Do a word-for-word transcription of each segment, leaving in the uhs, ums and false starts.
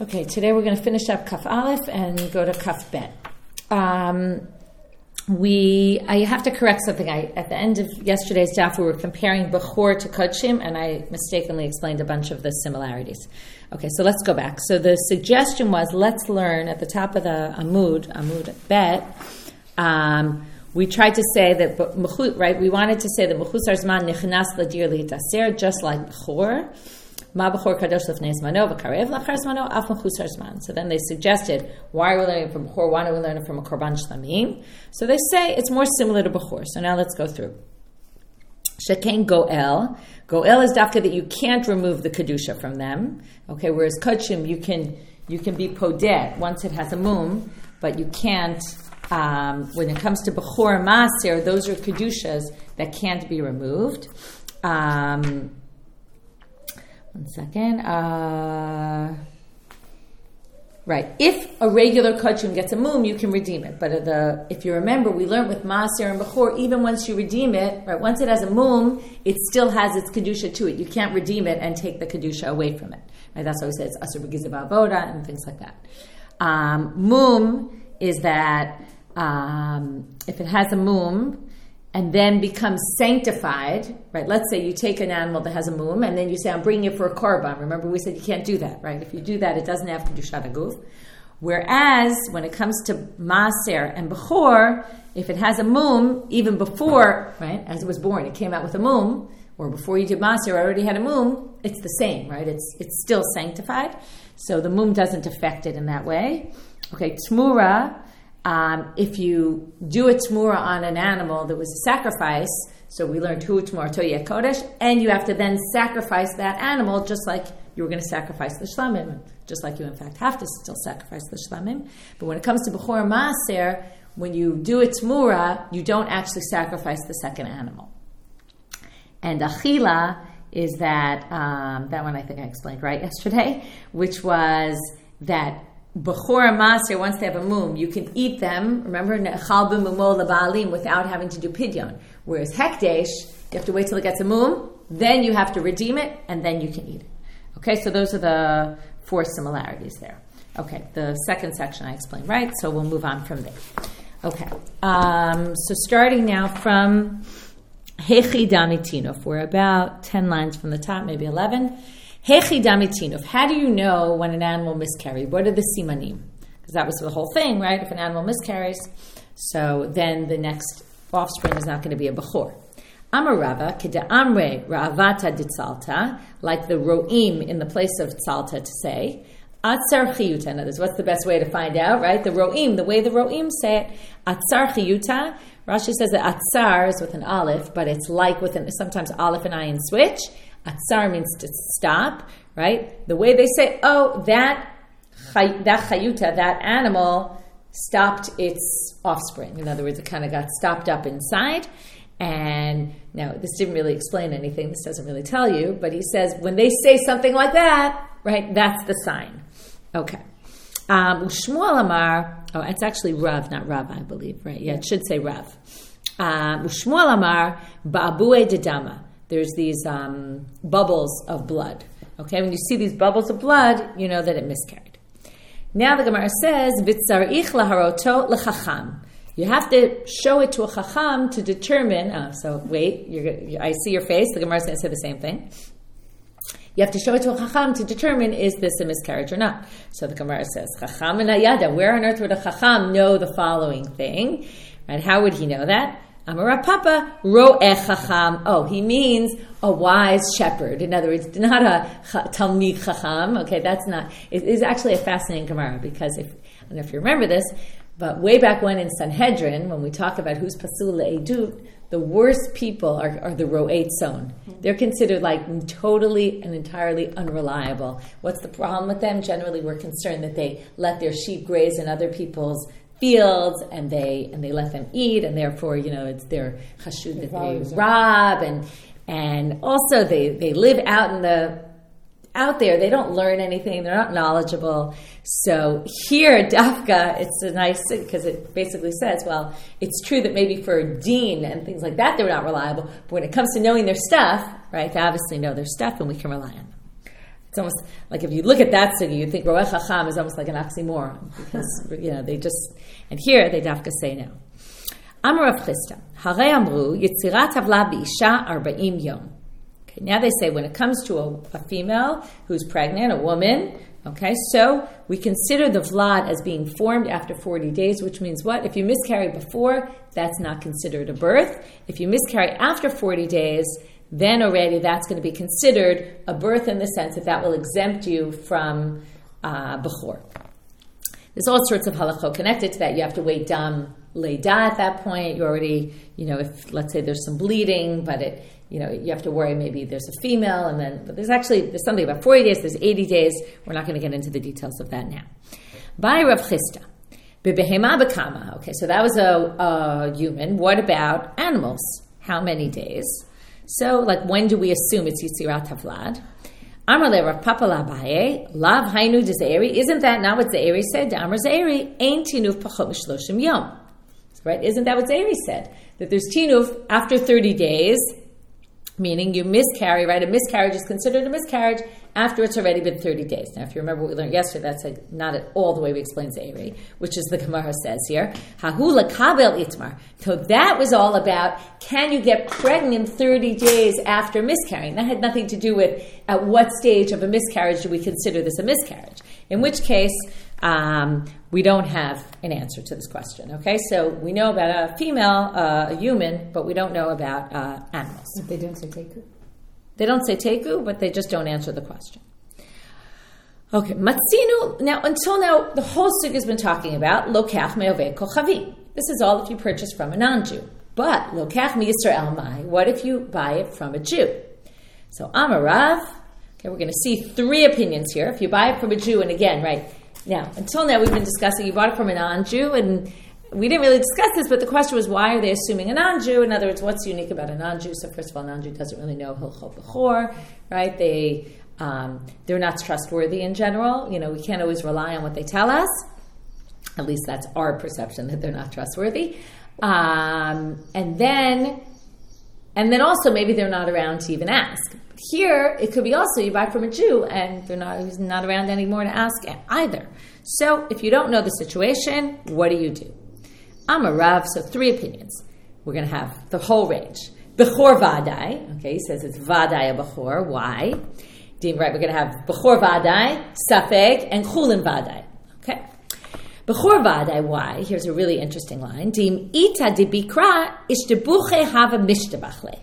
Okay, today we're going to finish up Kaf Aleph and go to Kaf Bet. Um, we, I have to correct something. I, at the end of yesterday's daf, we were comparing Bechor to Kodshim, and I mistakenly explained a bunch of the similarities. Okay, so let's go back. So the suggestion was, let's learn at the top of the Amud, Amud Bet, um, we tried to say that, right, we wanted to say that Mechusar Zman Nichnas Ladir Litaser, just like Bechor. So then they suggested, why are we learning from Bechor? Why don't we learn it from a Korban Shlamim? So they say it's more similar to Bechor. So now let's go through. Shekain Goel. Goel is dafka that you can't remove the Kedusha from them. Okay, whereas Kodshim, you can you can be podeh once it has a mum, but you can't, um, when it comes to Bechor and Maser, those are Kedushas that can't be removed. Um... One second. Uh, right. If a regular kodshim gets a mum, you can redeem it. But the if you remember, we learned with Maser and Bechor, even once you redeem it, right? Once it has a mum, it still has its kedusha to it. You can't redeem it and take the kedusha away from it. Right? That's why we say it's asur b'gizah ba'avoda and things like that. Um, mum is that um, if it has a mum and then becomes sanctified, right? Let's say you take an animal that has a mum, and then you say, I'm bringing it for a korban. Remember, we said you can't do that, right? If you do that, it doesn't have kedushat haguf. Whereas, when it comes to Maser and Bechor, if it has a mum, even before, right, as it was born, it came out with a mum, or before you did Maser, it already had a mum, it's the same, right? It's it's still sanctified. So the mum doesn't affect it in that way. Okay, Tmura, Um, if you do a tmura on an animal that was a sacrifice, so we learned hu tmura toyeh kodesh, and you have to then sacrifice that animal just like you were going to sacrifice the shlamim, just like you in fact have to still sacrifice the shlamim. But when it comes to Bechor Maser, when you do a tmura, you don't actually sacrifice the second animal. And achila is that, um, that one I think I explained right yesterday, which was that Bechor and Maser, once they have a mum, you can eat them, remember, ne'echal b'mumo leba'alim, without having to do pidyon. Whereas hekdesh, you have to wait till it gets a mum, then you have to redeem it, and then you can eat it. Okay, so those are the four similarities there. Okay, the second section I explained right, so we'll move on from there. Okay, um, so starting now from Hechi Damitinov, we're about ten lines from the top, maybe eleven. Hechi Damitinov. How do you know when an animal miscarried? What are the simanim? Because that was the whole thing, right? If an animal miscarries, so then the next offspring is not going to be a Bechor. Amarava, keda amre ra'avata ditzalta, like the ro'im in the place of tzalta to say, atzar chiyuta. In other words, what's the best way to find out, right? The ro'im, the way the ro'im say it, atzar chiyuta. Rashi says that atzar is with an aleph, but it's like with an, sometimes aleph and ayin switch. Atzar means to stop, right? The way they say, oh, that that chayuta, that animal, stopped its offspring. In other words, it kind of got stopped up inside. And now, this didn't really explain anything. This doesn't really tell you. But he says, when they say something like that, right, that's the sign. Okay. Um, Shmuel Amar, oh, it's actually Rav, not Rav, I believe, right? Yeah, it should say Rav. Um, Shmuel Amar, Ba'abue dedama. There's these um, bubbles of blood. Okay, when you see these bubbles of blood, you know that it miscarried. Now the Gemara says, "V'tzarich laharoto lechacham." You have to show it to a chacham to determine. Oh, so wait, you're, I see your face. The Gemara is going to say the same thing. You have to show it to a chacham to determine, is this a miscarriage or not? So the Gemara says, "Chacham and ayada." Where on earth would a chacham know the following thing? And how would he know that? Amar Papa ro'eh chacham. Oh, he means a wise shepherd. In other words, not a talmid chacham. Okay, that's not. It is actually a fascinating Gemara because if I don't know if you remember this, but way back when in Sanhedrin, when we talk about who's pasul le'edut, the worst people are, are the ro'eh tzon. They're considered like totally and entirely unreliable. What's the problem with them? Generally, we're concerned that they let their sheep graze in other people's fields, and they and they let them eat, and therefore, you know, it's their chashud that they rob, and and also they, they live out in the out there. They don't learn anything. They're not knowledgeable. So here, Dafka, it's a nice because it basically says, well, it's true that maybe for Dean and things like that, they're not reliable. But when it comes to knowing their stuff, right, they obviously know their stuff, and we can rely on them. It's almost like if you look at that sugi, you think Roeh Chacham is almost like an oxymoron because you know they just and here they dafka say now. Amar Rav Chisda, Harei Amru Yitzirat Havla B'Isha Arba'im Yom. Okay, now they say when it comes to a, a female who's pregnant, a woman. Okay, so we consider the vlad as being formed after forty days, which means what? If you miscarry before, that's not considered a birth. If you miscarry after forty days, then already that's going to be considered a birth in the sense that that will exempt you from uh, bechor. There's all sorts of halachot connected to that. You have to wait dam leida at that point. You already, you know, if let's say there's some bleeding, but it, you know, you have to worry maybe there's a female, and then but there's actually there's something about forty days. There's eighty days. We're not going to get into the details of that now. By Rav Chisda, bebehema bekama. Okay, so that was a, a human. What about animals? How many days? So, like, when do we assume it's Yitzirat HaVlad? Amar le Rav Papa Labaye, Lav Hainu de Zeiri. Isn't that not what Zeiri said? De Amar Zeiri, Ein Tinuf Pachot Mishloshim Yom. Right? Isn't that what Zeiri said? That there's Tinuf after thirty days, meaning you miscarry, right? A miscarriage is considered a miscarriage after it's already been thirty days. Now, if you remember what we learned yesterday, that's like not at all the way we explained Zeiri, which is the Gemara says here. Hahu lakabel itmar. So that was all about, can you get pregnant thirty days after miscarrying? That had nothing to do with at what stage of a miscarriage do we consider this a miscarriage. In which case, um, we don't have an answer to this question. Okay, so we know about a female, uh, a human, but we don't know about uh, animals. If they don't say teku. They don't say teku, but they just don't answer the question. Okay, matzinu. Now, until now, the whole sugya has been talking about lokach me'ovei kochavi. This is all if you purchase from a non-Jew. But lokach miYisrael mai. What if you buy it from a Jew? So Amarav. Okay, we're going to see three opinions here. If you buy it from a Jew, and again, right now, until now, we've been discussing you bought it from a non-Jew, and we didn't really discuss this, but the question was, why are they assuming a non-Jew? In other words, what's unique about a non-Jew? So first of all, non-Jew doesn't really know Hilchot Bechor, right? They, um, they're not trustworthy in general. You know, we can't always rely on what they tell us. At least that's our perception, that they're not trustworthy. Um, and then, and then also maybe they're not around to even ask. Here, it could be also you buy from a Jew and they're not, he's not around anymore to ask either. So if you don't know the situation, what do you do? Amar Rav, so three opinions. We're going to have the whole range. Bechor Vadai, okay, he says it's Vadai a Bechor. Why? Right, we're going to have Bechor Vadai, Safek, and Chulin Vadai. Okay. Bechor Vadai, why? Here's a really interesting line. Dim ita de bikra ishtabuche hava mishtabachle.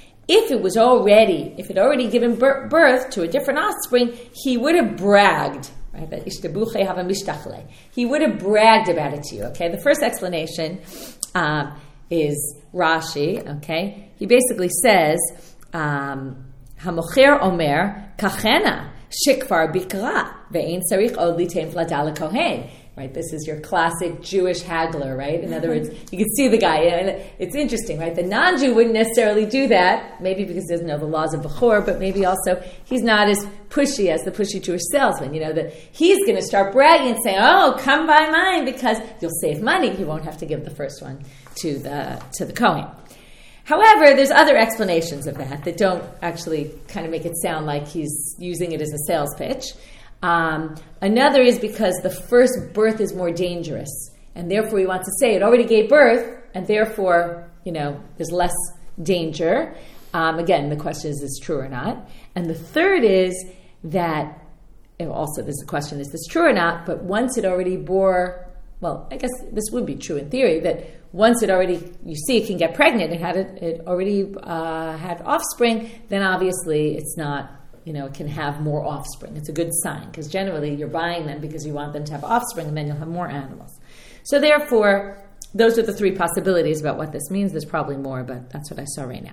If it was already, if it had already given birth to a different offspring, he would have bragged. Right? That ishtabuche hava mishtachle. He would have bragged about it to you. Okay. The first explanation um, is Rashi. Okay. He basically says, um, Hamocher Omer kachena shikvar bikra ve'ein sarich od litem vladal kohen. Right, this is your classic Jewish haggler, right? In other words, you can see the guy, and it's interesting, right? The non-Jew wouldn't necessarily do that, maybe because he doesn't know the laws of Bechor, but maybe also he's not as pushy as the pushy Jewish salesman. You know, that he's going to start bragging and saying, "Oh, come buy mine because you'll save money. You won't have to give the first one to the to the Kohen." However, there's other explanations of that that don't actually kind of make it sound like he's using it as a sales pitch. Um, another is because the first birth is more dangerous, and therefore he wants to say it already gave birth, and therefore, you know, there's less danger. Um, again, the question is, is this true or not? And the third is that, also there's the question, is this true or not? But once it already bore, well, I guess this would be true in theory, that once it already, you see it can get pregnant, it had it, it already uh, had offspring, then obviously it's not, you know, it can have more offspring. It's a good sign, because generally you're buying them because you want them to have offspring, and then you'll have more animals. So therefore, those are the three possibilities about what this means. There's probably more, but that's what I saw right now.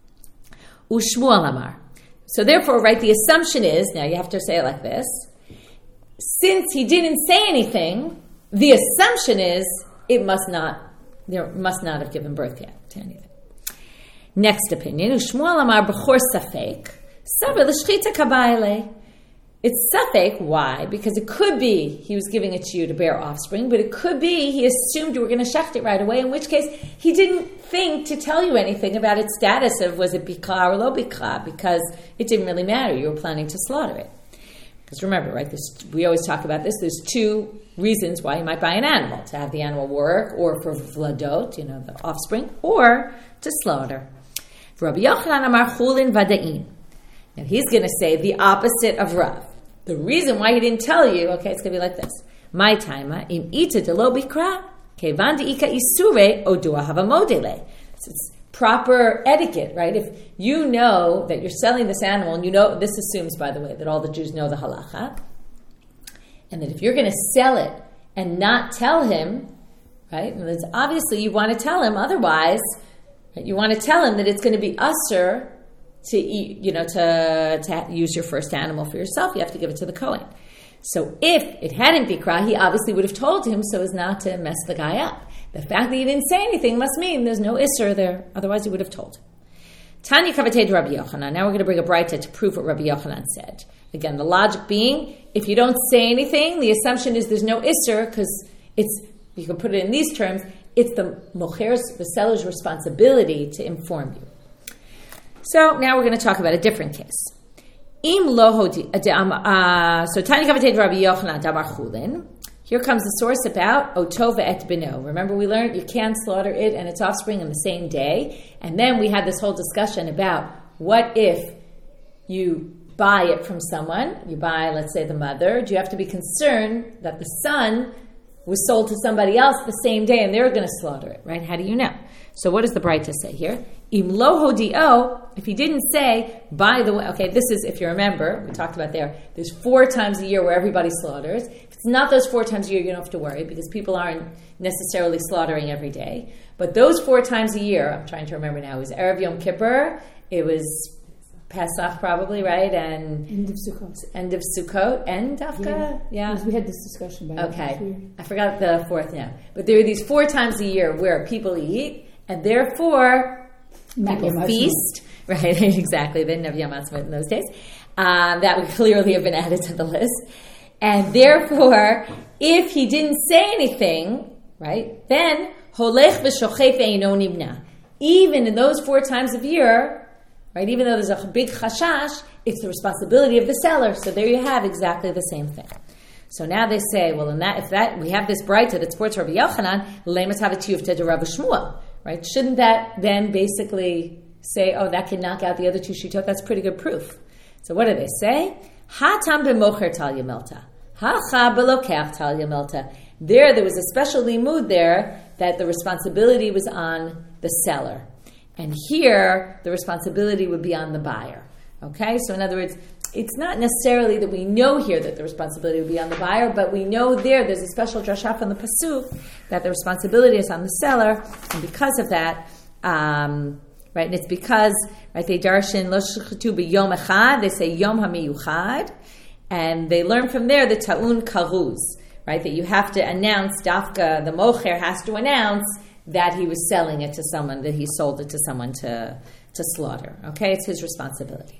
Ushmuel Amar. So therefore, right, the assumption is, now you have to say it like this, since he didn't say anything, the assumption is it must not, there must not have given birth yet to anything. Next opinion, Ushmuel Amar Bechor Safek. It's safek. Why? Because it could be he was giving it to you to bear offspring, but it could be he assumed you were going to shecht it right away, in which case he didn't think to tell you anything about its status of was it bikra or lo bikra, because it didn't really matter. You were planning to slaughter it. Because remember, right, this, we always talk about this, there's two reasons why you might buy an animal. To have the animal work, or for vladot, you know, the offspring, or to slaughter. Rabbi Yochanan amar chulin vada'in. Now he's going to say the opposite of Rav. The reason why he didn't tell you, okay, it's going to be like this. My taima, im ita de lo bikra, kevan de ika isure, odua hava modele. It's proper etiquette, right? If you know that you're selling this animal, and you know, this assumes, by the way, that all the Jews know the halacha, and that if you're going to sell it and not tell him, right, and it's obviously you want to tell him, otherwise, right, you want to tell him that it's going to be usher to eat, you know, to, to use your first animal for yourself, you have to give it to the Kohen. So if it hadn't bikra, he obviously would have told him so as not to mess the guy up. The fact that he didn't say anything must mean there's no isser there. Otherwise, he would have told. Tanya kavatei Rabbi Yochanan. Now we're going to bring a braita to prove what Rabbi Yochanan said. Again, the logic being, if you don't say anything, the assumption is there's no isser because it's, you can put it in these terms, it's the mocher's, the seller's responsibility to inform you. So now we're going to talk about a different case. Im lohodi. So Tanya kavatei Rabbi Yochanan damar chulin. Here comes the source about Otova et Beno. Remember we learned you can't slaughter it and its offspring in the same day. And then we had this whole discussion about what if you buy it from someone, you buy, let's say, the mother, do you have to be concerned that the son was sold to somebody else the same day and they're going to slaughter it, right? How do you know? So what does the Braita say here? Im lo hodio, if he didn't say, by the way, okay, this is, if you remember, we talked about there, there's four times a year where everybody slaughters. If it's not those four times a year, you don't have to worry because people aren't necessarily slaughtering every day. But those four times a year, I'm trying to remember now, it was Erev Yom Kippur, it was Pesach probably, right? And end of Sukkot. End of Sukkot. And Dafka? Yeah. yeah. We had this discussion about Okay. It I forgot the fourth now. But there are these four times a year where people eat, and therefore people feast. Right, exactly. They didn't have Yom Ha'atzmaut in those days. Um, that would clearly have been added to the list. And therefore, if he didn't say anything, right, then holech v'shochet ve'eino nimna. Even in those four times of year, right, even though there's a big chashash, it's the responsibility of the seller. So there you have exactly the same thing. So now they say, well, in that, if that we have this braita that supports Rabbi Yochanan, le'emet havetiyuvta de Rav Shmuel, right? Shouldn't that then basically say, oh, that can knock out the other two shitot? That's pretty good proof. So what do they say? Hatam b'mocher tal yamelta, hacha b'lokech tal yamelta. There, there was a special limud there that the responsibility was on the seller. And here, the responsibility would be on the buyer. Okay? So in other words, it's not necessarily that we know here that the responsibility would be on the buyer, but we know there, there's a special drasha from the pasuk that the responsibility is on the seller, and because of that, um, right, and it's because, right, they darshan lo shechatu b'yom echad, they say yom hamiyuchad, and they learn from there the ta'un karuz, right, that you have to announce, dafka, the mocher has to announce that he was selling it to someone, that he sold it to someone to, to slaughter. Okay, it's his responsibility.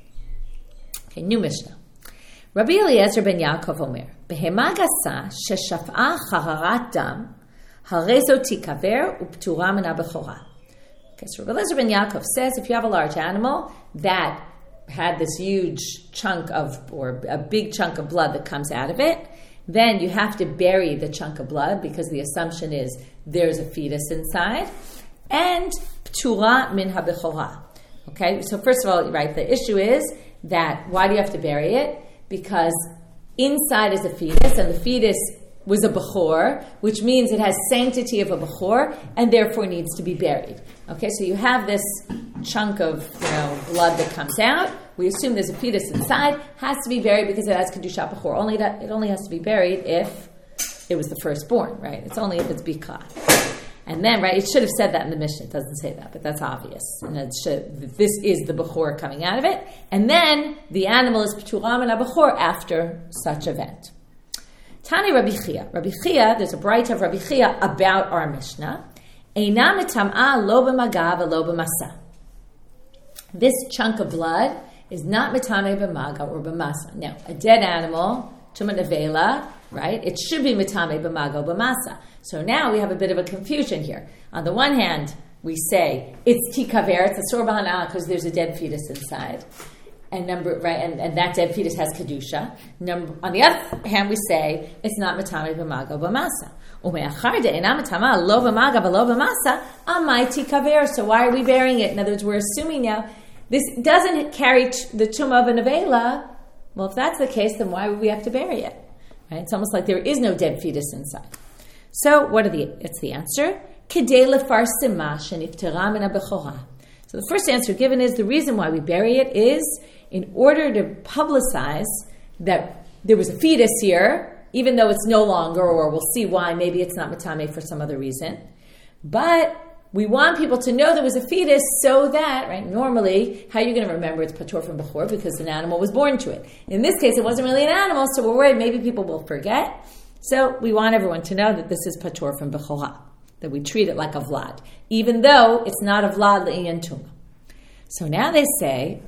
Okay, new Mishnah. Rabbi Eliezer ben Yaakov Omer, Behema gasa sheshaf'a chaharat dam, harezo tikaver uptura min habechora. Okay, so Rabbi Eliezer ben Yaakov says if you have a large animal that had this huge chunk of, or a big chunk of blood that comes out of it, then you have to bury the chunk of blood because the assumption is there's a fetus inside. And ptura min habechora. Okay, so first of all, right, the issue is that why do you have to bury it? Because inside is a fetus, and the fetus was a bechor, which means it has sanctity of a bechor, and therefore needs to be buried. Okay, so you have this chunk of, you know, blood that comes out. We assume there's a fetus inside, has to be buried because it has kedushat bechor. Only that it only has to be buried if it was the firstborn, right? It's only if it's bikah. And then, right, it should have said that in the Mishnah. It doesn't say that, but that's obvious. And it should, this is the bechor coming out of it. And then the animal is p'tura min habechor after such event. Tani Rabbi Chia. Rabbi Chia, there's a braita of Rabbi Chia about our Mishnah. Eina mitam'a lo b'maga v'lo b'masa. This chunk of blood is not mitame b'maga or b'masa. Now, a dead animal, tumat nevela, right? It should be mitame b'maga or b'masa. So now we have a bit of a confusion here. On the one hand, we say it's tikaver, it's a sor b'hana'ah because there's a dead fetus inside. And number right, and, and that dead fetus has kedusha. Number on the other hand, we say it's not matame b'maga b'masa. Umeachar de'ena matama lo b'maga v'lo b'masa amayti kaver. So why are we burying it? In other words, we're assuming now this doesn't carry t- the tumah of an avela. Well, if that's the case, then why would we have to bury it? Right? It's almost like there is no dead fetus inside. So what are the? It's the answer. Kedei lefarsima sheniftera min habechora. So the first answer given is the reason why we bury it is in order to publicize that there was a fetus here, even though it's no longer, or we'll see why, maybe it's not matame for some other reason. But we want people to know there was a fetus so that, right, normally, how are you going to remember it's patur from bechor? Because an animal was born to it. In this case, it wasn't really an animal, so we're worried maybe people will forget. So we want everyone to know that this is patur from bechorah, that we treat it like a vlad, even though it's not a vlad le'inyan tumah. So now they say,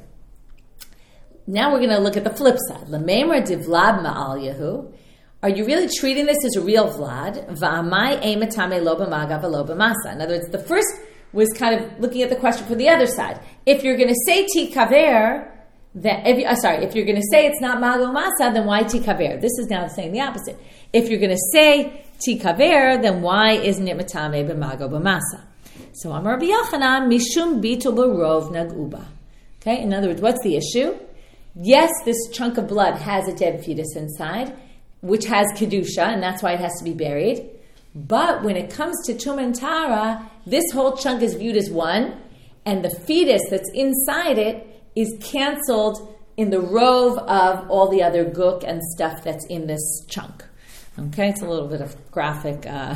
now we're going to look at the flip side. L'meimra di vlad ma'al yahu. Are you really treating this as a real vlad? Va'amai e matame lo b'maga v'lo b'masa. In other words, the first was kind of looking at the question from the other side. If you're going to say ti kaver, that if you, uh, sorry, if you're going to say it's not maga masa, then why ti kaver? This is now saying the opposite. If you're going to say ti kaver, then why isn't it matame b'maga b'masa? So Amar Rabbi Yochanan mishum bitul barov naguba. Okay, in other words, what's the issue? Yes, this chunk of blood has a dead fetus inside, which has kedusha, and that's why it has to be buried. But when it comes to tumah and tara, this whole chunk is viewed as one, and the fetus that's inside it is canceled in the rove of all the other guk and stuff that's in this chunk. Okay, it's a little bit of graphic uh,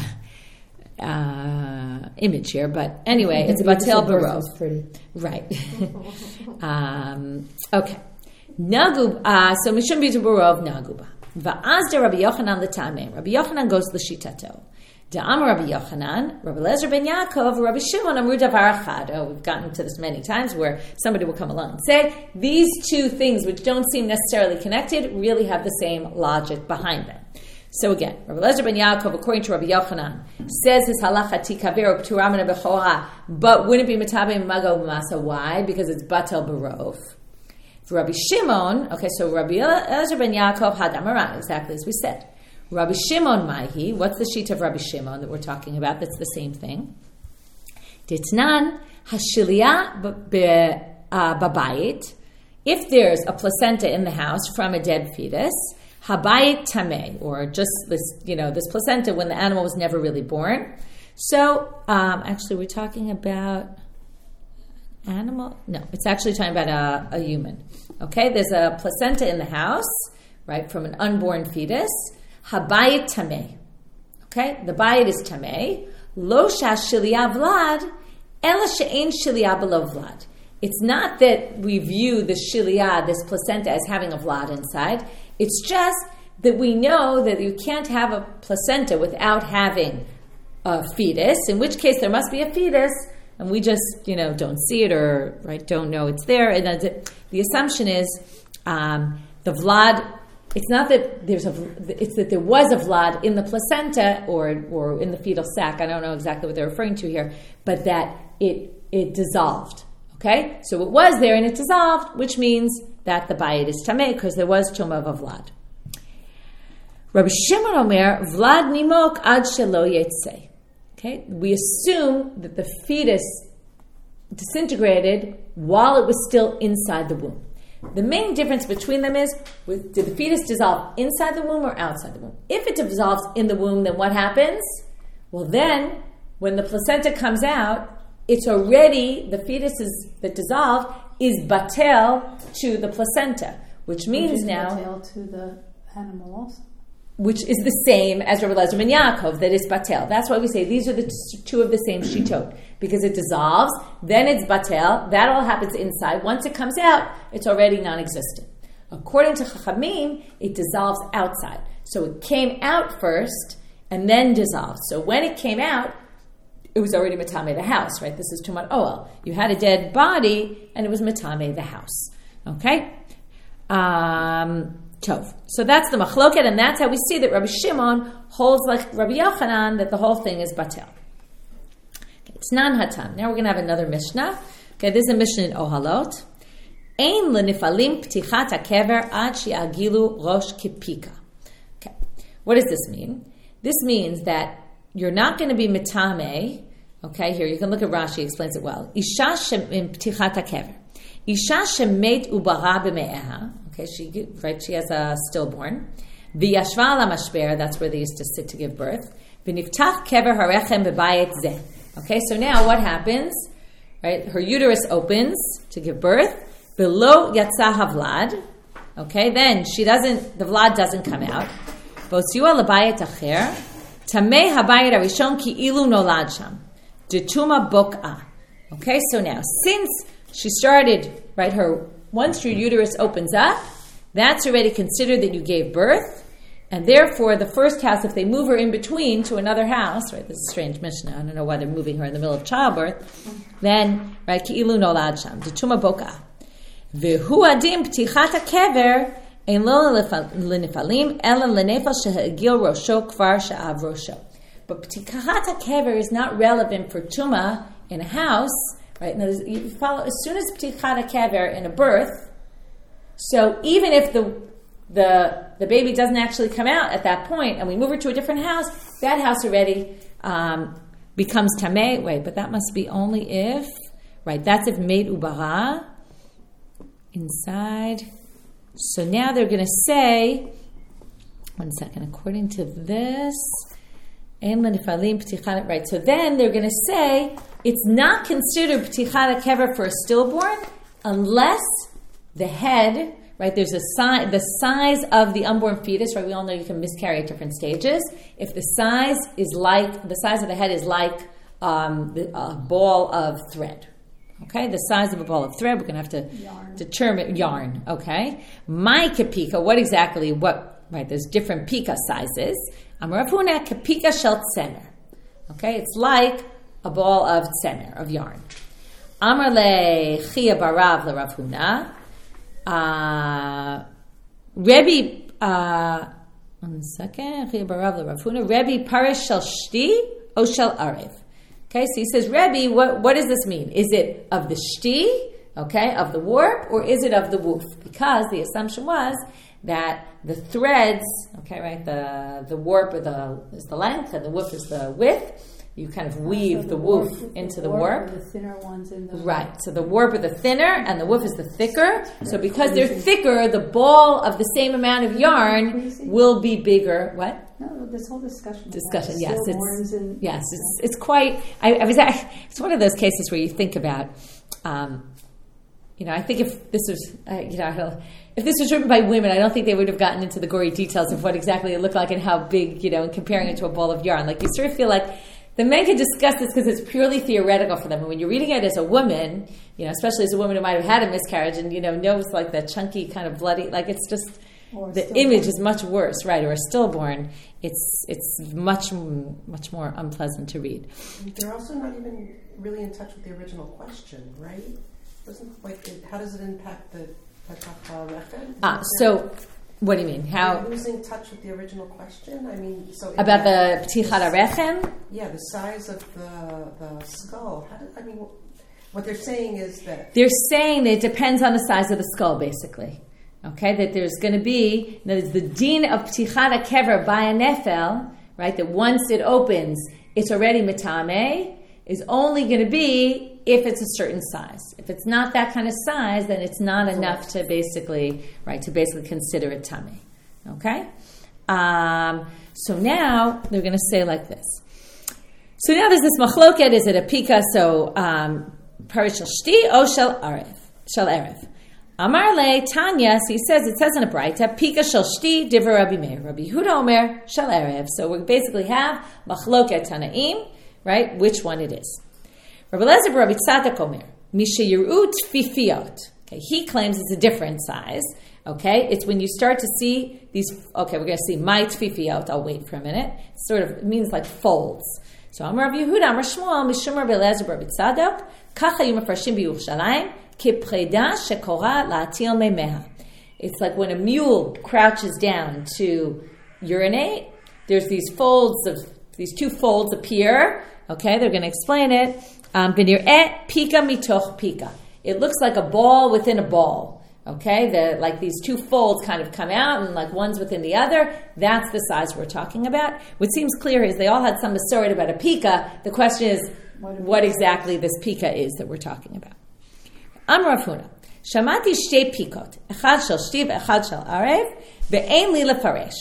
uh, image here, but anyway, it's batel barov. Right. um, okay. Nagub. Uh, so mishum bitu barov naguba. Va'azda Rabbi Yochanan l'tameh. Rabbi Yochanan goes l'shitato. Da'am Rabbi Yochanan, Rabbi Lezer ben Yaakov, Rabbi Shimon amru davar achad. Oh, we've gotten to this many times where somebody will come along and say these two things, which don't seem necessarily connected, really have the same logic behind them. So again, Rabbi Lezer ben Yaakov, according to Rabbi Yochanan, says his halacha tikaver p'tura min habechora, but wouldn't be metabe mago b'masa. Why? Because it's batel barov. For Rabbi Shimon, okay, so Rabbi Lezer ben Yaakov had amaran, exactly as we said. Rabbi Shimon Maihi, what's the sheet of Rabbi Shimon that we're talking about? That's the same thing. Ditnan hashiliya babayit. If there's a placenta in the house from a dead fetus, habayit tameh, or just this, you know, this placenta when the animal was never really born. So, um, actually, we're talking about animal. No, it's actually talking about a, a human. Okay, there's a placenta in the house, right, from an unborn fetus. Habayit tameh. Okay, the bayit is tameh. Lo shashiliya vlad, ela she'ein shiliya below vlad. It's not that we view the shiliya, this placenta, as having a vlad inside. It's just that we know that you can't have a placenta without having a fetus, in which case there must be a fetus, and we just, you know, don't see it or, right, don't know it's there. And the, the assumption is um, the vlad. It's not that there's a. It's that there was a vlad in the placenta or or in the fetal sac. I don't know exactly what they're referring to here, but that it it dissolved. Okay, so it was there and it dissolved, which means that the bayit is tameh because there was tumah of a vlad. Rabbi Shimon Omer vlad nimok ad shelo yetzeh. Okay, we assume that the fetus disintegrated while it was still inside the womb. The main difference between them is, did the fetus dissolve inside the womb or outside the womb? If it dissolves in the womb, then what happens? Well, then, when the placenta comes out, it's already, the fetus is, that dissolved is batel to the placenta, which means which is now... batel to the animal also. Which is the same as Rabbi Lezer ben Yaakov, that is batel. That's why we say these are the t- two of the same shitot. Because it dissolves, then it's batel, that all happens inside. Once it comes out, it's already non-existent. According to Chachamim, it dissolves outside. So it came out first, and then dissolved. So when it came out, it was already matame the house, right? This is tumat oel. You had a dead body, and it was matame the house. Okay? Um... Tov. So that's the machloket, and that's how we see that Rabbi Shimon holds like Rabbi Yochanan that the whole thing is batel. Okay, it's non hatam. Now we're going to have another mishnah. Okay, this is a mishnah in Ohalot. Ein lenifalim ptichat hakever ad she'agilu rosh kipika. Okay, what does this mean? This means that you're not going to be mitame. Okay, here you can look at Rashi, he explains it well. Isha shem ptichat hakever. Isha shemet ubara b'me'eha. Okay, she right, she has a stillborn. V'yashva ala mashper. That's where they used to sit to give birth. V'niftach kever harechem b'bayit zeh. Okay, so now what happens? Right, her uterus opens to give birth. Below yatsa havlad. Okay, then she doesn't. The vlad doesn't come out. V'osiua l'bayit acher. Tamei habayit arishon ki ilu nolad sham. Detuma bok'ah. Okay, so now since she started, right, her once your uterus opens up, that's already considered that you gave birth. And therefore, the first house, if they move her in between to another house, right, this is a strange Mishnah, I don't know why they're moving her in the middle of childbirth, then, right, ki'ilu nolad sham, detuma boka. V'hu adim ptichat hakever, ein lo l'nefalim, ela l'nefal sheha'agil rosho kvar sha'av rosho. But ptichat hakever is not relevant for tuma in a house, right? Now, you follow, as soon as ptichat hakever in a birth, so even if the the the baby doesn't actually come out at that point, and we move her to a different house, that house already um, becomes tameh. Wait, but that must be only if, right? That's if made ubara inside. So now they're going to say, one second. According to this, right? So then they're going to say it's not considered ptichat hakever for a stillborn unless the head. Right, there's a size, the size of the unborn fetus, right? We all know you can miscarry at different stages. If the size is like, the size of the head is like um, the, a ball of thread. Okay, the size of a ball of thread, we're going to have to yarn. determine, yarn, okay? My kapika, what exactly, what, right, there's different pika sizes. Amar Rav Huna, kapika shel tzener. Okay, it's like a ball of tzener, of yarn. Amar le chia barav le Rav Huna. Uh, Rebbe, uh, one second, Rebbe Parish Shel Shti O Shel Arev. Okay, so he says, Rebbe, what, what does this mean? Is it of the Shti, okay, of the warp, or is it of the woof? Because the assumption was that the threads, okay, right, the the warp or the is the length and the woof is the width. You kind of weave so the, the woof into the warp. The thinner ones in the right. So the warp are the thinner and the woof is the thicker. So because they're thicker, the ball of the same amount of yarn will be bigger. What? No, this whole discussion. Discussion. Yes, it's and, yes, it's it's quite. I, I was. I, it's one of those cases where you think about. Um, you know, I think if this was, uh, you know, I don't, if this was written by women, I don't think they would have gotten into the gory details of what exactly it looked like and how big, you know, and comparing it to a ball of yarn. Like you sort of feel like. The men can discuss this because it's purely theoretical for them. And when you're reading it as a woman, you know, especially as a woman who might have had a miscarriage and, you know, knows like that chunky kind of bloody, like it's just, the image is much worse, right? Or a stillborn, it's it's much, much more unpleasant to read. They're also not even really in touch with the original question, right? Doesn't, like, it, how does it impact the Patach Rechem? Ah, so... What do you mean? How Are you losing touch with the original question? I mean, so about the ptichat harechem? Yeah, the size of the the skull. How, I mean, what they're saying is that they're saying that it depends on the size of the skull, basically. Okay, that there's going to be that is the din of ptichat hakever by a nefel, right? That once it opens, it's already mitame. Is only going to be if it's a certain size. If it's not that kind of size, then it's not That's enough right. to basically, right, to basically consider it tummy. Okay? Um, so now they're going to say like this. So now there's this machloket. Is it a pika? So um, parish shel shti o shel arev? Shel erev. Amar le Tanya. So he says it says in a brayta pika shel shti divrei Rabbi Meir. Rabbi Yehuda omer shel erev. So we basically have machloket tanaim. Right? Which one it is. Rabbi Elazar Rabbi Tzadok Omer, Misha Yiru Tfifiot. Okay, he claims it's a different size. Okay, it's when you start to see these, okay, we're going to see my Tfifiot. I'll wait for a minute. It sort of, it means like folds. So Amar Rabbi Yehuda, Amar Shmuel, Mishum Rabbi Elazar Rabbi Tzadok, Kacha Yom Mefarshim B'Yerushalayim, Kipreda Shekora La'atil Meimeha. It's like when a mule crouches down to urinate, there's these folds of, these two folds appear. Okay, they're going to explain it. Um, pika mitoch pika. it looks like a ball within a ball. Okay, the like these two folds kind of come out and like one's within the other. That's the size we're talking about. What seems clear is they all had some masorah about a pika. The question is what, what exactly this pika is that we're talking about. Amar Rav Huna, Shamati shtei pikot, echad shel shti ve'echad shel arev, ve'ein li lefaresh.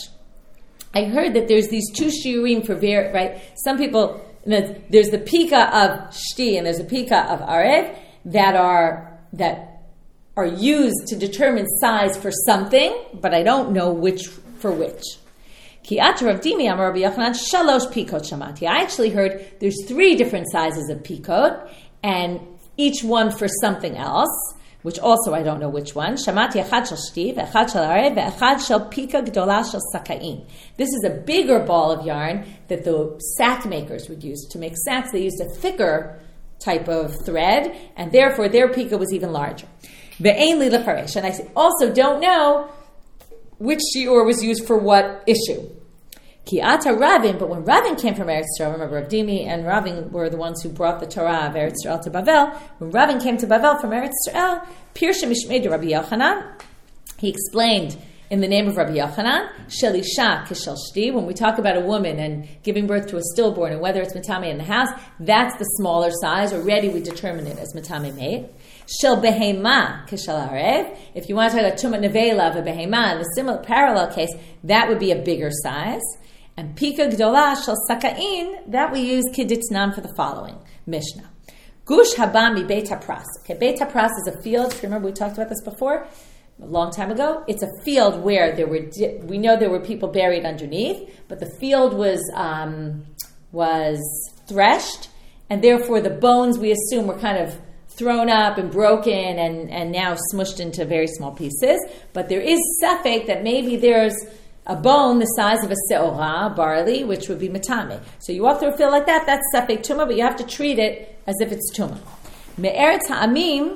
I heard that there's these two shiurim for ver, right? Some people, there's the pika of shti and there's a pika of arev that are that are used to determine size for something, but I don't know which for which. Ki ata Rav Dimi amar Rabbi Yochanan shalosh pikot shamati. I actually heard there's three different sizes of pikot, and each one for something else, which also I don't know which one. Shamati echad shel shti, ve'echad shel arev, ve'echad shel pika gdola shel sakain. This is a bigger ball of yarn that the sack makers would use to make sacks. They used a thicker type of thread, and therefore their pika was even larger. Ve'ein li lefaresh. And I also don't know which shiur was used for what issue. Ki ata Ravin, but when Ravin came from Eretz Yisrael, remember Rav Dimi and Ravin were the ones who brought the Torah of Eretz Yisrael to Bavel. When Ravin came to Bavel from Eretz Yisrael, Pirsha Mishmei Rabbi Yochanan, he explained in the name of Rabbi Yochanan, Shel Isha Kishel Shti, when we talk about a woman and giving birth to a stillborn and whether it's Matame in the house, that's the smaller size. Already we determine it as Matame mate. Shel Behema Kishel Arev. If you want to talk about Tumah Nevela of a Behema, in the similar parallel case, that would be a bigger size. And Pika Gdola Shel Sakain, that we use Kiditnan for the following Mishnah. Gush Habami Beit HaPras. Okay, Beit HaPras is a field. If you remember, we talked about this before, a long time ago. It's a field where there were, we know there were people buried underneath, but the field was um, was threshed, and therefore the bones, we assume, were kind of thrown up and broken and, and now smushed into very small pieces. But there is safek that maybe there's a bone the size of a seorah, barley, which would be matame. So you walk through a field like that, that's safek tumah, but you have to treat it as if it's tumah. Me'eretz ha'amim,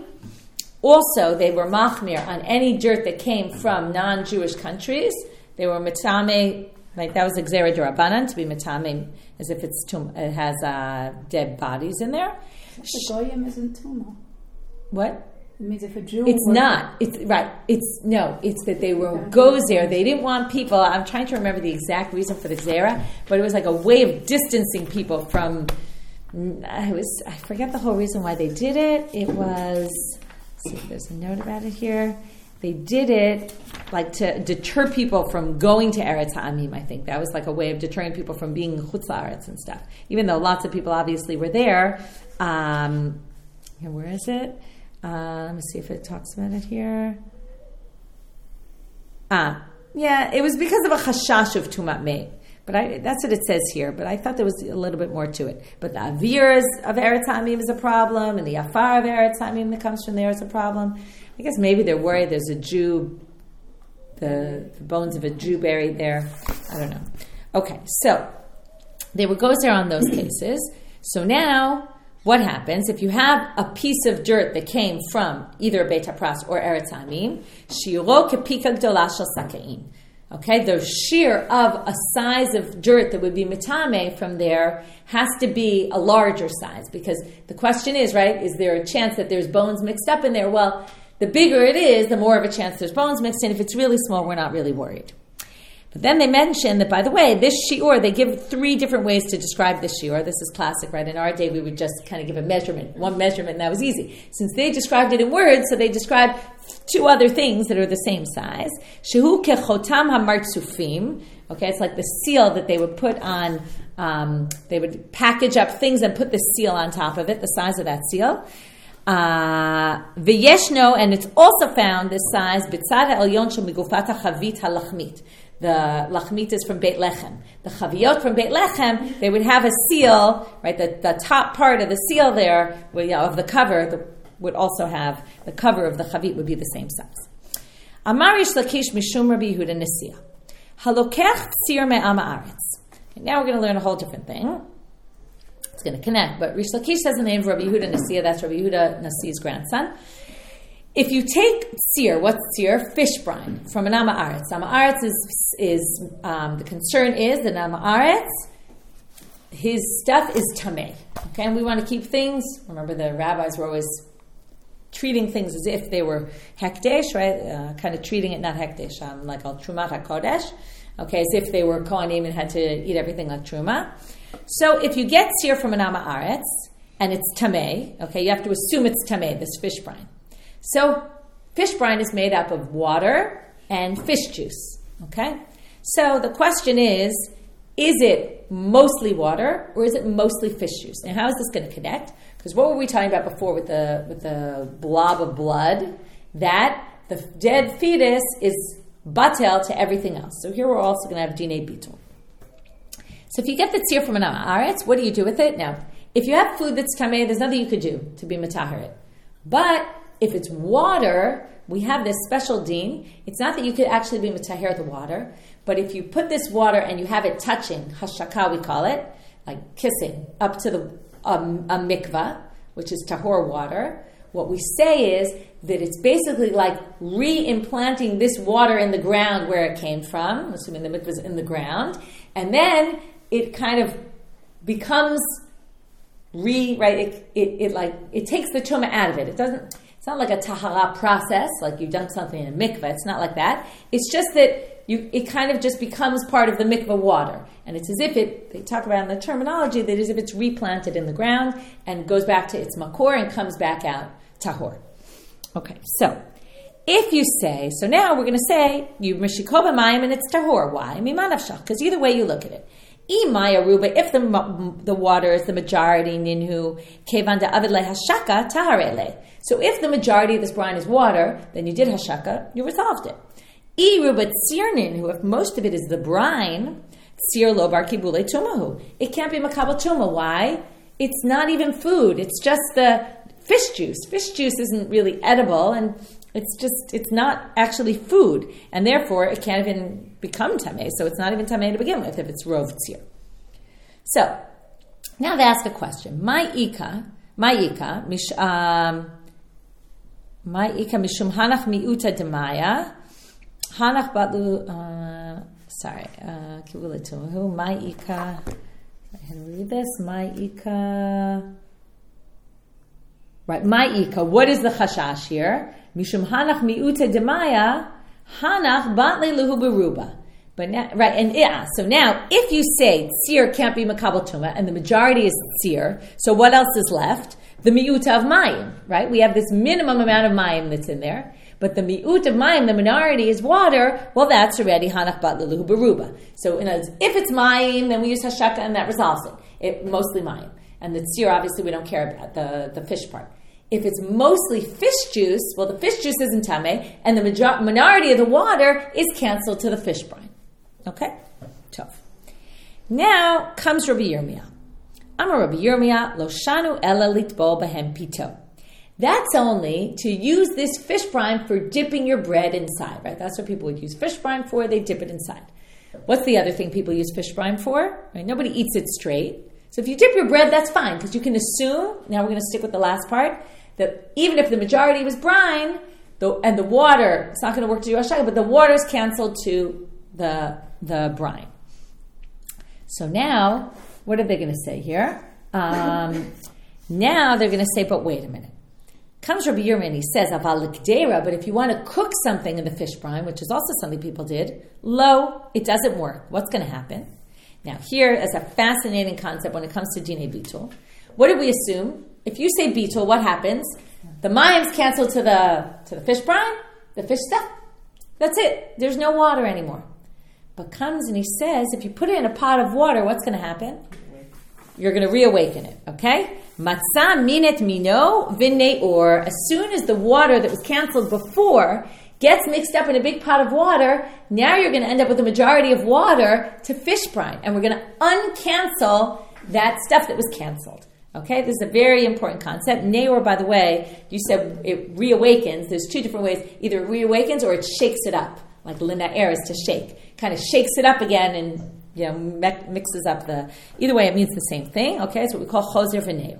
also they were machmir on any dirt that came from non-Jewish countries. They were matame, like that was a gzera d'Rabbanan, to be matame as if it's tumah, it has uh, dead bodies in there. The goyim isn't tumah. What? It means if a Jew... It's not. It's right. It's no. It's that they were gozer. They didn't want people... I'm trying to remember the exact reason for the zera, but it was like a way of distancing people from... I was. I forget the whole reason why they did it. It was... Let's see if there's a note about it here. They did it like to deter people from going to Eretz Ha'amim, I think. That was like a way of deterring people from being Chutz La'aretz and stuff. Even though lots of people obviously were there. Um, here, where is it? Uh, let me see if it talks about it here. Ah, yeah, it was because of a chashash of tumat mei. But I, that's what it says here. But I thought there was a little bit more to it. But the avir of Eretz Ha'amim is a problem, and the afar of Eretz Ha'amim that comes from there is a problem. I guess maybe they're worried there's a Jew, the, the bones of a Jew buried there. I don't know. Okay, so they would go there on those cases. So now... what happens if you have a piece of dirt that came from either Beit HaPras or Eretz Ha'amim? Shiro kepika gdola shel sakain. Okay, the shear of a size of dirt that would be mitame from there has to be a larger size, because the question is, right, is there a chance that there's bones mixed up in there? Well, the bigger it is, the more of a chance there's bones mixed in. If it's really small, we're not really worried. But then they mention that, by the way, this shiur, they give three different ways to describe this shiur. This is classic, right? In our day, we would just kind of give a measurement, one measurement, and that was easy. Since they described it in words, so they describe two other things that are the same size. Shehu kechotam hamartzufim. Okay, it's like the seal that they would put on, um, they would package up things and put the seal on top of it, the size of that seal. V'yeshno, uh, and it's also found, this size, b'tzad ha'elyon shel migufat ha'chavit ha'lachmit. The lachmit is from Beit Lechem. The chaviyot from Beit Lechem, they would have a seal, right? The, the top part of the seal there, well, yeah, of the cover, the, would also have, the cover of the chavit would be the same size. Amar Rish Lakish mishum Rabbi Yehuda Nasiya. Halokech tzir me'am haaretz. Now we're going to learn a whole different thing. It's going to connect, but Rish Lakish says the name of Rabbi Yehuda Nasiya. That's Rabbi Yehuda Nasiya's grandson. If you take tzir, what's tzir? Fish brine from an am haaretz. Am haaretz is, is um, the concern is that am haaretz, his stuff is tameh. Okay, and we want to keep things. Remember, the rabbis were always treating things as if they were hekdesh, right? Uh, kind of treating it not hekdesh, um, like al trumat hakodesh, okay, as if they were kohanim and had to eat everything like truma. So if you get seer from an ama aretz and it's tamei, okay, you have to assume it's tamei, this fish brine. So fish brine is made up of water and fish juice, okay? So the question is, is it mostly water or is it mostly fish juice? Now, how is this going to connect? Because what were we talking about before with the with the blob of blood? That the dead fetus is batel to everything else. So here we're also going to have dinei bitul. So if you get the tzir from an aretz, what do you do with it? Now, if you have food that's tamei, there's nothing you could do to be mataher it. But if it's water, we have this special din. It's not that you could actually be mataher the water, but if you put this water and you have it touching, hashaka we call it, like kissing, up to the um, a mikvah, which is tahor water, what we say is that it's basically like re-implanting this water in the ground where it came from, assuming the mikvah is in the ground, and then it kind of becomes re, right, it, it, it like, it takes the tumah out of it. It doesn't, it's not like a tahara process, like you've done something in a mikvah. It's not like that. It's just that you, it kind of just becomes part of the mikvah water. And it's as if it, they talk about in the terminology, that as if it's replanted in the ground and goes back to its makor and comes back out tahor. Okay, so if you say, so now we're going to say, you mishikoba mayim and it's tahor. Why? Mimanavshach, because either way you look at it. Imay aruba, if the the water is the majority, ninhu, kevan da avid le hashaka, taharele. So if the majority of this brine is water, then you did hashaka, you resolved it. Iruba tzir ninhu, if most of it is the brine, tzir lo bar kibule tumahu. It can't be makabel tuma. Why? It's not even food. It's just the fish juice. Fish juice isn't really edible, and it's just, it's not actually food, and therefore it can't even become tamei, so it's not even tamei to begin with if it's rov tzir. So, now they ask a question. My ika, my ika, mish, um, my ika mishum hanach miuta demaya, hanach batlu, uh, sorry, kivula tumahu, my ika, I can read this, my ika, right, my ika, what is the chashash here? Mishum hanach miuta demaya, hanach batle luhu beruba. But now, right, and yeah, so now if you say tzir can't be makabel tuma and the majority is tzir, so what else is left? The miuta of mayim, right? We have this minimum amount of mayim that's in there, but the miut of mayim, the minority, is water. Well, that's already hanach batle luhu beruba. So in other words, if it's mayim, then we use hashaka and that resolves it. It mostly mayim, and the tzir obviously we don't care about the the fish part. If it's mostly fish juice, well, the fish juice isn't tamei, and the major- minority of the water is canceled to the fish brine. Okay? Tough. Now comes Rabbi Yirmiyah. Amar Rabbi Yirmiyah, lo shanu ela litbol behem pito. That's only to use this fish brine for dipping your bread inside, right? That's what people would use fish brine for. They dip it inside. What's the other thing people use fish brine for? Right? Nobody eats it straight. So if you dip your bread, that's fine, because you can assume, now we're going to stick with the last part, that even if the majority was brine, the, and the water, it's not going to work to do hashaka, but the water is canceled to the, the brine. So now, what are they going to say here? Um, now they're going to say, but wait a minute. Comes Rabbi Yirmiyah and he says, aval l'kdeira, but if you want to cook something in the fish brine, which is also something people did, lo, it doesn't work. What's going to happen? Now, here is a fascinating concept when it comes to dinei bitul. What did we assume? If you say bitul, what happens? The mayim's canceled to the to the fish brine, the fish stuff. That's it. There's no water anymore. But comes and he says, if you put it in a pot of water, what's going to happen? You're going to reawaken it, okay? Matzah minet mino v'ne'or. As soon as the water that was canceled before gets mixed up in a big pot of water, now you're going to end up with a majority of water to fish brine. And we're going to uncancel that stuff that was canceled. Okay, this is a very important concept. Neor, by the way, you said it reawakens. There's two different ways. Either it reawakens or it shakes it up, like lina'er is to shake. Kind of shakes it up again and, you know, me- mixes up the... Either way, it means the same thing. Okay, it's what we call choser v'neor.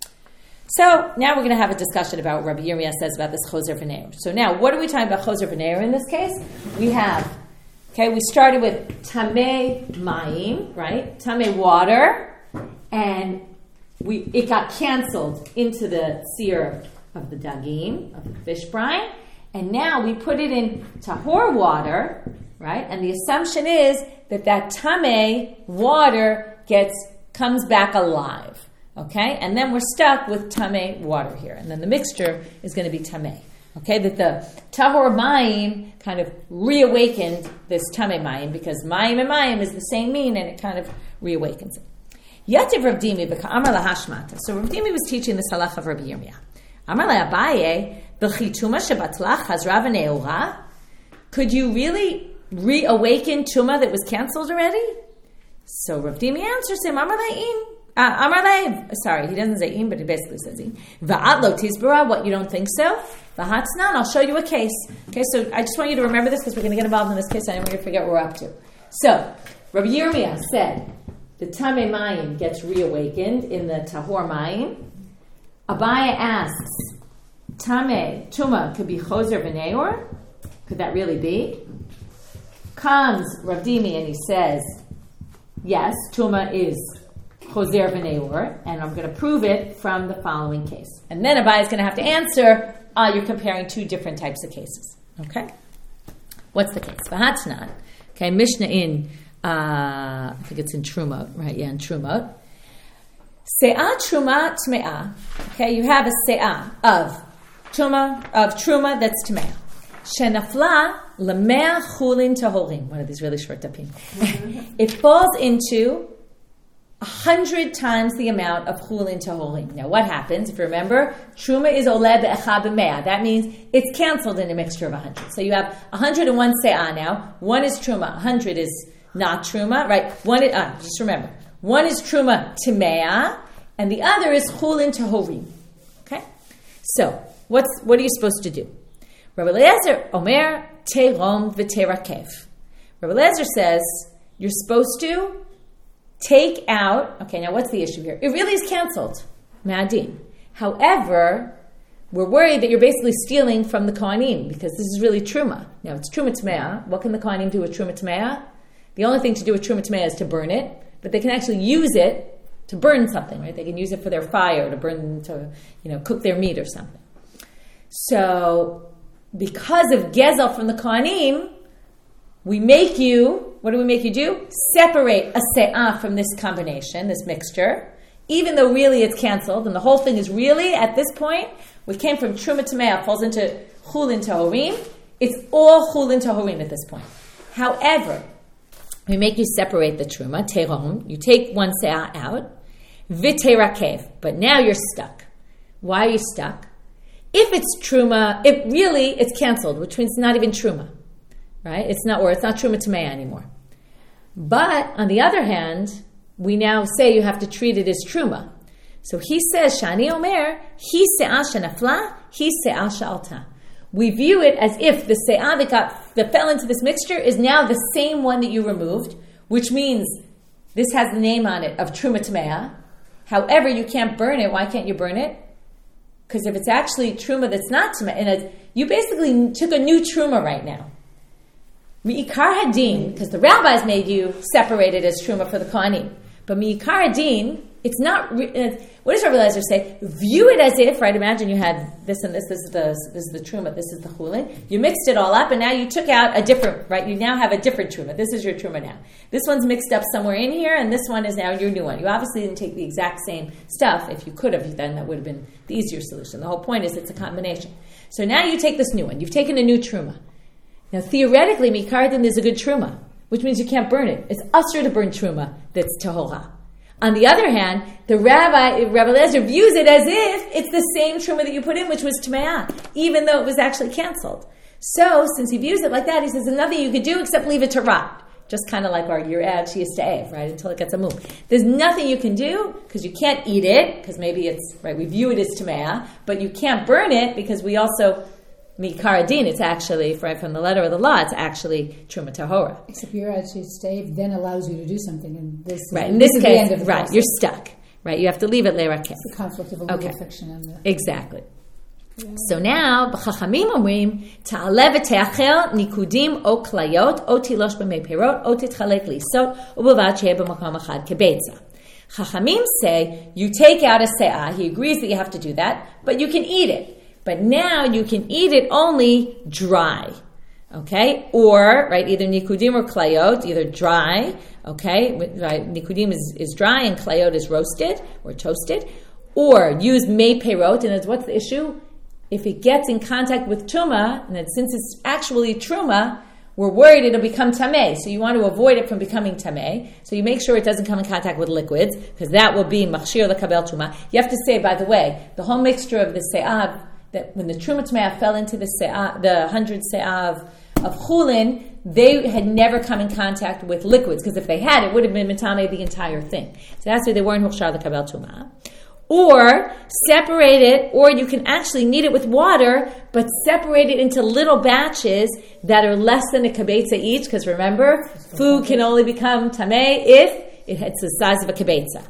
So now we're going to have a discussion about what Rabbi Yirmiyah says about this choser v'neor. So now, what are we talking about choser v'neor in this case? We have, okay, we started with tamei mayim, right? Tamei water, and we it got canceled into the seer of the dagim, of the fish brine, and now we put it in tahor water, right? And the assumption is that that tameh water gets comes back alive, okay? And then we're stuck with tameh water here, and then the mixture is going to be tameh, okay? That the tahor mayim kind of reawakened this tameh mayim because mayim and mayim is the same mean, and it kind of reawakens it. Yativ Rav Dimi b'ka'amar lahashmata. So Rav Dimi was teaching the halach of Rabbi Yirmiyah. Amar le'abaye b'chituma shebatlach hazra v'ne'ora. Could you really reawaken tuma that was canceled already? So Rav Dimi answers him, Amar le'in. Uh, Amar le'in. Sorry, he doesn't say in, but he basically says in. Va'at lo tizbara. What, you don't think so? V'hatznan. I'll show you a case. Okay, so I just want you to remember this because we're going to get involved in this case and we're going to forget what we're up to. So Rabbi Yirmiyah said, the tameh mayim gets reawakened in the tahor mayim. Abaya asks, tameh, tuma, could be choser v'neor? Could that really be? Comes Rav Dimi and he says, yes, tuma is choser v'neor, and I'm going to prove it from the following case. And then Abaya is going to have to answer, ah, you're comparing two different types of cases. Okay? What's the case? V'hatznan. Okay, Mishnah in Uh, I think it's in Trumot, right? Yeah, in Trumot. Se'ah truma tme'ah. Okay, you have a se'ah of truma, of truma that's tme'ah. Shenafla lemea chulin tahorim. One of these really short dapim. It falls into a hundred times the amount of chulin tahorim. Now, what happens? If you remember, truma is oleh be'echad b'me'ah. That means it's canceled in a mixture of a hundred. So you have a hundred and one se'ah now. One is truma. A hundred is not truma, right? One, is, uh, just remember, one is truma timea, and the other is chulin tahorim. Okay, so what's what are you supposed to do? Rabbi Eliezer omer terom v'terakev. Rabbi Eliezer says you're supposed to take out. Okay, now what's the issue here? It really is canceled, ma'adin. However, we're worried that you're basically stealing from the kohanim because this is really truma. Now it's truma tmeah. What can the kohanim do with truma tmeah? The only thing to do with truma tmeah is to burn it, but they can actually use it to burn something, right? They can use it for their fire, to burn, to you know, cook their meat or something. So, because of gezel from the kohanim, we make you. What do we make you do? Separate a se'ah from this combination, this mixture, even though really it's canceled, and the whole thing is really at this point, we came from truma tmeah, falls into chulin tahorim. It's all chulin tahorim at this point. However, we make you separate the truma, terom. You take one se'ah out, v'terakev. But now you're stuck. Why are you stuck? If it's truma, it really, it's canceled, which means it's not even truma, right? It's not, or it's not truma tamei anymore. But on the other hand, we now say you have to treat it as truma. So he says, Shani Omer, he se'ah shenafla, he se'ah she'alta. We view it as if the se'ah that, got, that fell into this mixture is now the same one that you removed, which means this has the name on it of truma tameah. However, you can't burn it. Why can't you burn it? Because if it's actually truma that's not tameah, you basically took a new truma right now. Mi'ikar hadin, because the rabbis made you separate it as truma for the kohanim. But mi'ikar hadin, it's not. What does Rabbi Eliezer say? View it as if, right? Imagine you had this and this. This is the this is the truma. This is the chulin. You mixed it all up, and now you took out a different. Right? You now have a different truma. This is your truma now. This one's mixed up somewhere in here, and this one is now your new one. You obviously didn't take the exact same stuff. If you could have, then that would have been the easier solution. The whole point is it's a combination. So now you take this new one. You've taken a new truma. Now theoretically, mikardin is a good truma, which means you can't burn it. It's usher to burn truma that's tahora. On the other hand, the rabbi, Rabbi Eliezer, views it as if it's the same truma that you put in, which was tmeah, even though it was actually canceled. So, since he views it like that, he says there's nothing you could do except leave it to rot. Just kind of like our Yirad Shiyas Ta'ev, right, until it gets a move. There's nothing you can do, because you can't eat it, because maybe it's, right, we view it as tmeah, but you can't burn it, because we also, Mikar Adin, it's actually, right, from the letter of the law, it's actually Truma Tahora. Except Yirad Shiyas Ta'ev then allows you to do something, and this is, right, in this, this case, is the end of the right, process. You're stuck, right, you have to leave it le'rakeh. It's the conflict of a legal okay. fiction. And the, exactly. Yeah. So now, b'chachamim omrim, ta'aleh v'te'achel nikudim o klayot o tilosh b'mei perot o titchalek lisot o b'vad she'eh b'makom achad kebeitza. Chachamim say, you take out a se'ah, he agrees that you have to do that, but you can eat it. but now you can eat it only dry. Okay? Or, right, either nikudim or klayot, either dry, okay? Right, nikudim is, is dry and klayot is roasted or toasted. Or use mei perot, and what's the issue? If it gets in contact with truma, and then since it's actually truma, we're worried it'll become tameh. So you want to avoid it from becoming tameh. So you make sure it doesn't come in contact with liquids, because that will be machshir lekabel truma. You have to say, by the way, the whole mixture of the se'av, that when the truma tameh fell into the se'av, the hundred se'av of chulin, they had never come in contact with liquids, because if they had, it would have been mitameh the entire thing. So that's why they weren't huchshar lekabel truma. Or separate it, or you can actually knead it with water, but separate it into little batches that are less than a kibetza each, because remember, food can only become tameh if it's the size of a kibetza.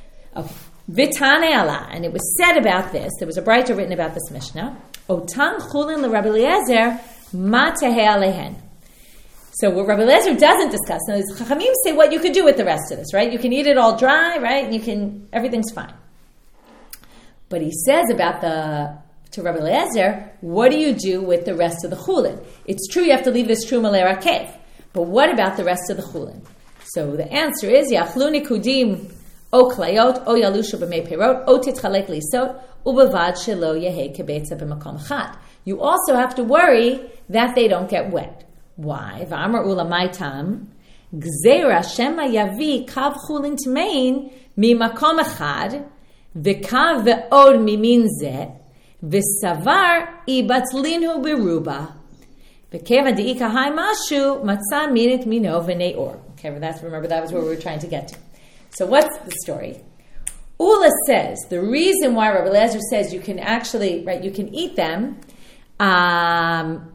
Vitane ala, and it was said about this, there was a braita written about this Mishnah, Otan chulin l'Rabbi Eliezer ma teheh alehen. So what Rabbi Eliezer doesn't discuss, now the Chachamim say what you could do with the rest of this, right? You can eat it all dry, right? And you can, everything's fine. But he says about the, to Rabbi Eliezer, what do you do with the rest of the chulin? It's true you have to leave this truma le'rakev, but what about the rest of the chulin? So the answer is, yachlu nikudim o klayot o yalushu b'mei perot o titchalek lisot ubevad shelo yehei kebetza b'makom achad. You also have to worry that they don't get wet. Why? V'amar ula maitam gzeira shema yavi kav chulin tmein mimakom achad V'kav ve'od mimin zeh, v'savar ibatzlinhu beruba, v'keva de'ika hai mashu matzah minit mino v'ne'or. Okay, well that's, remember that was where we were trying to get to. So what's the story? Ula says, the reason why Rabbi Eliezer says you can actually, right, you can eat them, um,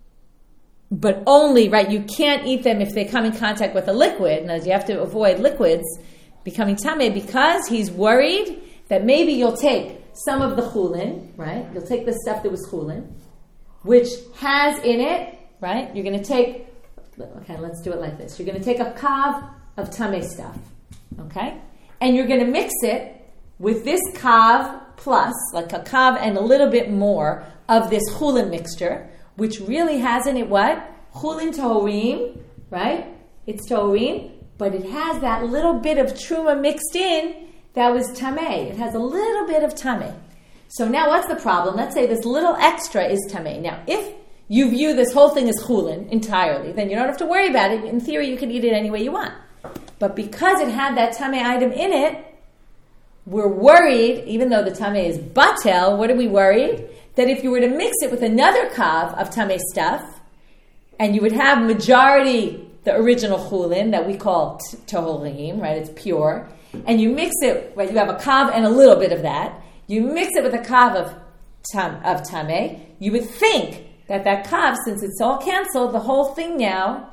but only, right, you can't eat them if they come in contact with a liquid, and you have to avoid liquids becoming tameh, because he's worried that maybe you'll take some of the chulin, right? You'll take the stuff that was chulin, which has in it, right? You're going to take, okay, let's do it like this. You're going to take a kav of tameh stuff, okay? And you're going to mix it with this kav plus, like a kav and a little bit more of this chulin mixture, which really has in it what? Chulin tohorim, right? It's tohorim, but it has that little bit of truma mixed in that was tameh. It has a little bit of tameh. So now what's the problem? Let's say this little extra is tameh. Now, if you view this whole thing as chulin entirely, then you don't have to worry about it. In theory, you can eat it any way you want. But because it had that tameh item in it, we're worried, even though the tameh is batel, what are we worried? That if you were to mix it with another kav of tameh stuff, and you would have majority, the original chulin that we call t- tohorim, right? It's pure. And you mix it, right? You have a kav and a little bit of that. You mix it with a kav of tam, of tameh. You would think that that kav, since it's all canceled, the whole thing now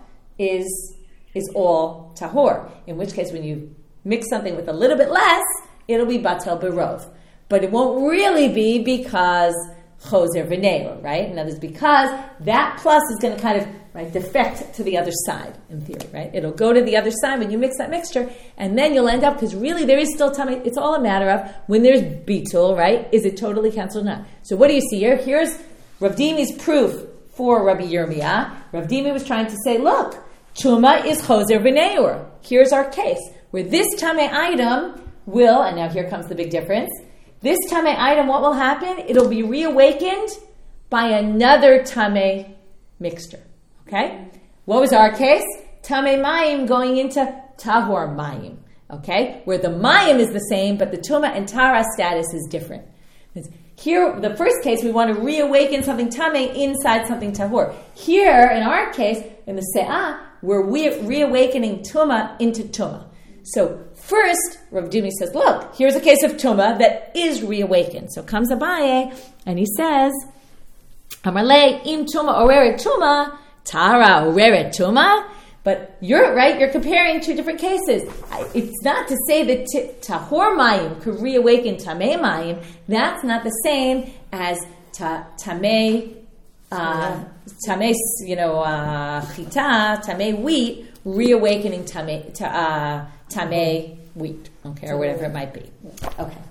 is is all tahor. In which case, when you mix something with a little bit less, it'll be batel berov. But it won't really be because choser v'neor, right? In other words, because that plus is going to kind of, right, defect to the other side, in theory, right? It'll go to the other side when you mix that mixture, and then you'll end up, because really there is still tameh, it's all a matter of, when there's bitul, right, is it totally canceled or not? So what do you see here? Here's Rav Dimi's proof for Rabbi Yirmiyah. Rav Dimi was trying to say, look, Tuma is choser v'neor. Here's our case, where this tameh item will, and now here comes the big difference, this tameh item, what will happen? It'll be reawakened by another tameh mixture. Okay? What was our case? Tameh mayim going into tahor mayim. Okay? Where the mayim is the same, but the tuma and tara status is different. Here, the first case, we want to reawaken something tameh inside something tahor. Here, in our case, in the se'ah, we're re- reawakening tuma into tuma. So first, Rav Dimi says, look, here's a case of tuma that is reawakened. So comes Abaye, and he says, Amarle im tuma oreret tuma, tara oreret tuma. But you're right, you're comparing two different cases. It's not to say that t- tahor mayim could reawaken tamei mayim. That's not the same as ta- tamei, uh, tamei, you know, uh, chita, tamei wheat, reawakening tamei, ta- uh, tamei wheat, okay, or whatever it might be. Okay.